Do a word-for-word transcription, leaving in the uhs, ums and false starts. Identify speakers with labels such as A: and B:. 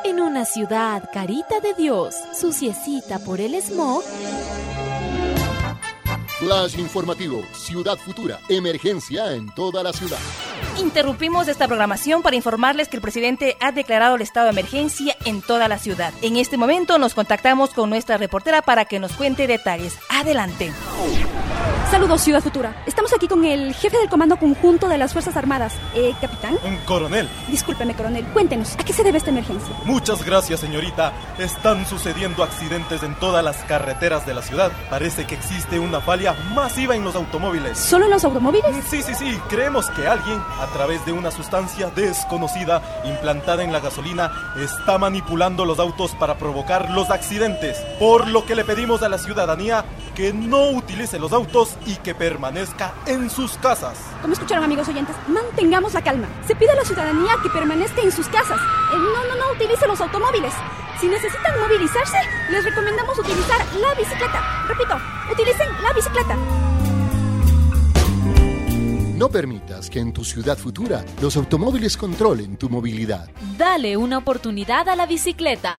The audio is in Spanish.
A: En una ciudad carita de Dios, suciecita por el smog.
B: Flash informativo, Ciudad Futura, emergencia en toda la ciudad.
C: Interrumpimos esta programación para informarles que el presidente ha declarado el estado de emergencia en toda la ciudad. En este momento nos contactamos con nuestra reportera para que nos cuente detalles. Adelante.
D: Saludos, Ciudad Futura. Estamos aquí con el jefe del Comando Conjunto de las Fuerzas Armadas. Eh, ¿Capitán?
E: Coronel.
D: Discúlpeme, coronel. Cuéntenos, ¿a qué se debe esta emergencia?
E: Muchas gracias, señorita. Están sucediendo accidentes en todas las carreteras de la ciudad. Parece que existe una falla masiva en los automóviles.
D: ¿Solo en los automóviles?
E: Sí, sí, sí. Creemos que alguien, a través de una sustancia desconocida implantada en la gasolina, está manipulando los autos para provocar los accidentes. Por lo que le pedimos a la ciudadanía que no utilice los autos y que permanezca en sus casas.
D: Como escucharon, amigos oyentes, mantengamos la calma. Se pide a la ciudadanía que permanezca en sus casas. Eh, no, no, no utilice los automóviles. Si necesitan movilizarse, les recomendamos utilizar la bicicleta. Repito, utilicen la bicicleta.
B: No permitas que en tu ciudad futura los automóviles controlen tu movilidad.
A: Dale una oportunidad a la bicicleta.